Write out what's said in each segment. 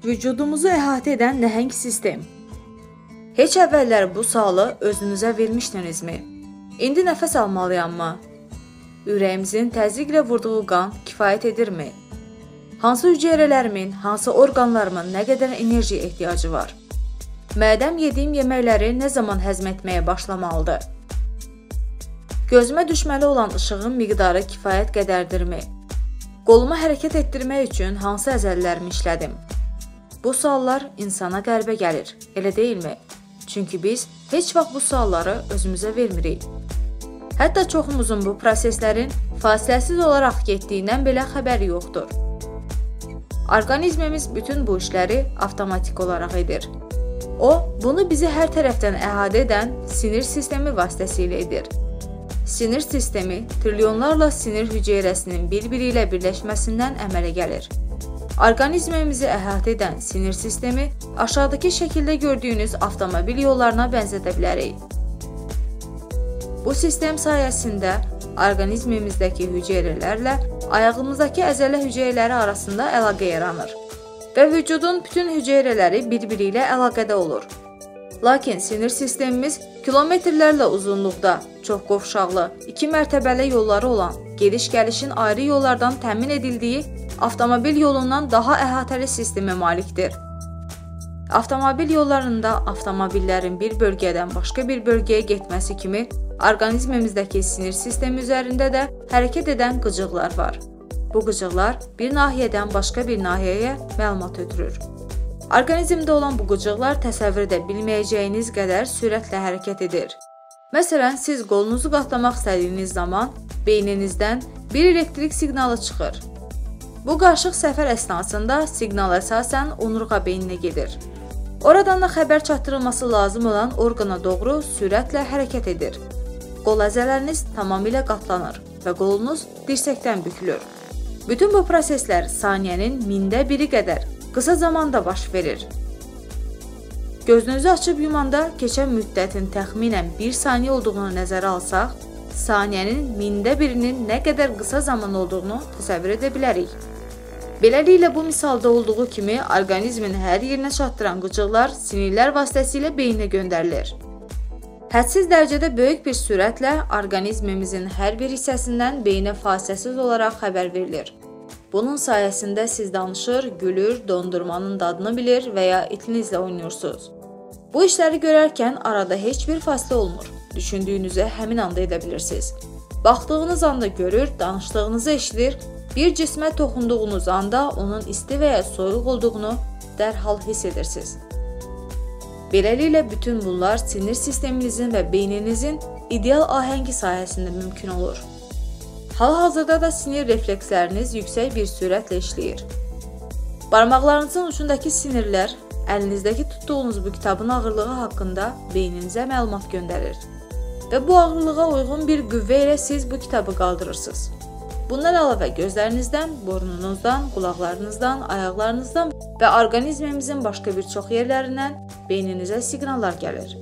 Vücudumuzu əhatə edən nəhəng sistem. Heç əvvəllər bu sualı özünüzə vermişdinizmi? İndi nəfəs almalıyam-mı? Ürəyimizin təzyiqlə vurduğu qan kifayət edirmi? Hansı hüceyrələrimin, hansı orqanlarımın nə qədər enerji ehtiyacı var? Mədəm yediyim yeməkləri nə zaman həzm etməyə başlamalıdır? Gözümə düşməli olan işığın miqdarı kifayət qədərdirmi? Qolumu hərəkət etdirmək üçün hansı əzələlərimi işlədim? Bu suallar insana qəribə gəlir, elə deyilmi? Çünki biz heç vaxt bu sualları özümüzə vermirik. Hətta çoxumuzun bu proseslərin fasiləsiz olaraq getdiyindən belə xəbəri yoxdur. Orqanizmimiz bütün bu işləri avtomatik olaraq edir. O, bunu bizi hər tərəfdən əhatə edən sinir sistemi vasitəsilə edir. Sinir sistemi trilyonlarla sinir hüceyrəsinin bir-biri ilə birləşməsindən əmələ gəlir. Orqanizmimizi əhatə edən sinir sistemi aşağıdakı şəkildə gördüyünüz avtomobil yollarına bənzədə bilərik. Bu sistem sayəsində orqanizmimizdəki hüceyrələrlə ayağımızdakı əzələ hüceyrələri arasında əlaqə yaranır və vücudun bütün hüceyrələri bir-biri ilə əlaqədə olur. Lakin sinir sistemimiz kilometrlərlə uzunluqda, çox qovşaqlı, 2 mərtəbəli yolları olan, gediş-gəlişin ayrı yollardan təmin edildiyi avtomobil yolundan daha əhatəli sistemə malikdir. Avtomobil yollarında avtomobillərin bir bölgədən başqa bir bölgəyə getməsi kimi orqanizmimizdəki sinir sistemi üzərində də hərəkət edən qıcıqlar var. Bu qıcıqlar bir nahiyədən başqa bir nahiyəyə məlumat ötürür. Orqanizmdə olan bu qıcıqlar təsəvvür edə bilməyəcəyiniz qədər sürətlə hərəkət edir. Məsələn, siz qolunuzu qatlamaq istədiyiniz zaman beyninizdən bir elektrik siqnalı çıxır. Bu qarışıq səfər əsnasında siqnal əsasən onurğa beyninə gedir. Oradan da xəbər çatdırılması lazım olan orqana doğru sürətlə hərəkət edir. Qol əzələriniz tamamilə qatlanır və qolunuz dirsəkdən bükülür. Bütün bu proseslər saniyənin 1000-də 1-i qədər qısa zamanda baş verir. Gözünüzü açıb yumanda keçən müddətin təxminən 1 saniyə olduğunu nəzərə alsaq, saniyənin 1000-də 1-inin nə qədər qısa zaman olduğunu təsəvvür edə bilərik. Beləliklə, bu misalda olduğu kimi orqanizmin hər yerinə çatdıran qıcıqlar sinirlər vasitəsilə beyninə göndərilir. Hədsiz dərəcədə böyük bir sürətlə orqanizmimizin hər bir hissəsindən beyinə fasiləsiz olaraq xəbər verilir. Bunun sayəsində siz danışır, gülür, dondurmanın dadını bilir və ya itinizlə oynayırsınız. Bu işləri görərkən arada heç bir fasilə olmur. Düşündüyünüzü həmin anda edə bilirsiniz. Baxdığınız anda görür, danışdığınızı eşidir, bir cismə toxunduğunuz anda onun isti və ya soyuq olduğunu dərhal hiss edirsiniz. Beləliklə, bütün bunlar sinir sisteminizin və beyninizin ideal ahəngi sayəsində mümkün olur. Hal-hazırda da sinir refleksləriniz yüksək bir sürətlə işləyir. Barmaqlarınızın ucundakı sinirlər əlinizdəki tutduğunuz bu kitabın ağırlığı haqqında beyninizə məlumat göndərir və bu ağırlığa uyğun bir qüvvə ilə siz bu kitabı qaldırırsınız. Bundan əlavə gözlərinizdən, burnunuzdan, qulaqlarınızdan, ayaqlarınızdan və orqanizmimizin başqa bir çox yerlərindən beyninizə siqnallar gəlir.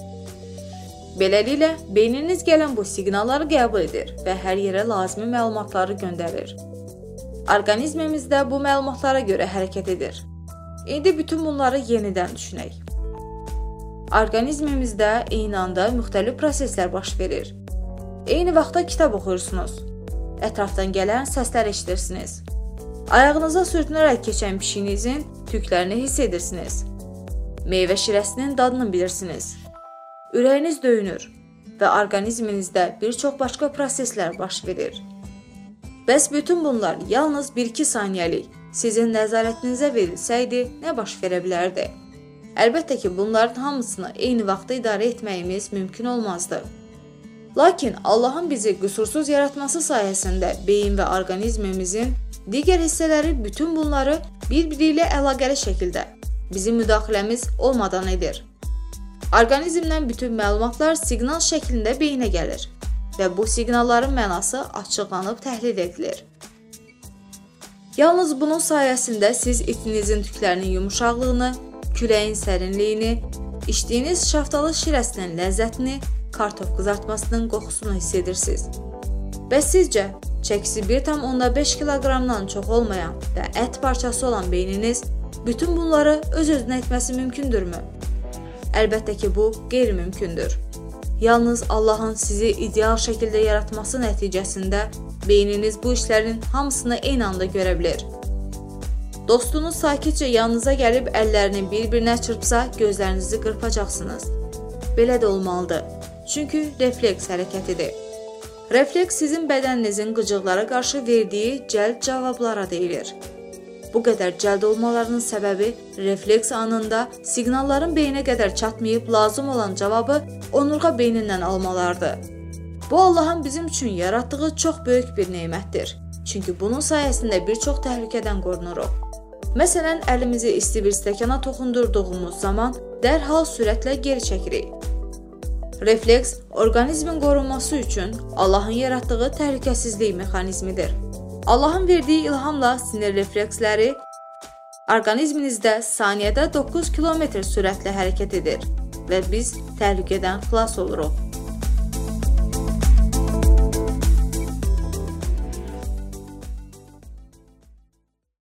Beləliklə, beyniniz gələn bu siqnalları qəbul edir və hər yerə lazımi məlumatları göndərir. Orqanizmimiz də bu məlumatlara görə hərəkət edir. İndi bütün bunları yenidən düşünək. Orqanizmimizdə eyni anda müxtəlif proseslər baş verir. Eyni vaxtda kitab oxuyursunuz. Ətrafdan gələn səslər eşidirsiniz. Ayağınıza sürtünərək keçən pişiyinizin tüklərini hiss edirsiniz. Meyvə şirəsinin dadını bilirsiniz. Ürəyiniz döyünür və orqanizminizdə bir çox başqa proseslər baş verir. Bəs bütün bunlar yalnız 1-2 saniyəlik sizin nəzarətinizə verilsəydi, nə baş verə bilərdi? Əlbəttə ki, bunların hamısını eyni vaxtda idarə etməyimiz mümkün olmazdı. Lakin Allahın bizi qüsursuz yaratması sayəsində beyin və orqanizmimizin digər hissələri bütün bunları bir-biri ilə əlaqəli şəkildə bizim müdaxiləmiz olmadan edir. Orqanizmdən bütün məlumatlar siqnal şəklində beyinə gəlir və bu siqnalların mənası açıqlanıb təhlil edilir. Yalnız bunun sayəsində siz itinizin tüklərinin yumuşaqlığını, küləyin sərinliyini, içdiyiniz şaftalı şirəsinin ləzzətini, kartof qızartmasının qoxusunu hiss edirsiniz. Bəs sizcə, çəkisi 1,5 kiloqramdan çox olmayan və ət parçası olan beyniniz bütün bunları öz-özünə etməsi mümkündürmü? Əlbəttə ki, bu qeyri-mümkündür. Yalnız Allahın sizi ideal şəkildə yaratması nəticəsində beyniniz bu işlərin hamısını eyni anda görə bilir. Dostunuz sakitcə yanınıza gəlib əllərini bir-birinə çırpsa, gözlərinizi qırpacaqsınız. Belə də olmalıdır. Çünki refleks hərəkətidir. Refleks sizin bədəninizin qıcıqlara qarşı verdiyi cəld cavablara deyilir. Bu qədər cəld olmalarının səbəbi refleks anında siqnalların beyinə qədər çatmayıb lazım olan cavabı onurğa beynindən almalardır. Bu Allahın bizim üçün yaratdığı çox böyük bir nemətdir. Çünki bunun sayəsində bir çox təhlükədən qorunuruq. Məsələn, əlimizi isti bir stəkana toxundurduğumuz zaman dərhal sürətlə geri çəkirik. Refleks, orqanizmin qorunması üçün Allahın yaratdığı təhlükəsizlik mexanizmidir. Allahın verdiyi ilhamla sinir refleksləri orqanizminizdə saniyədə 9 km sürətlə hərəkət edir və biz təhlükədən xilas oluruq.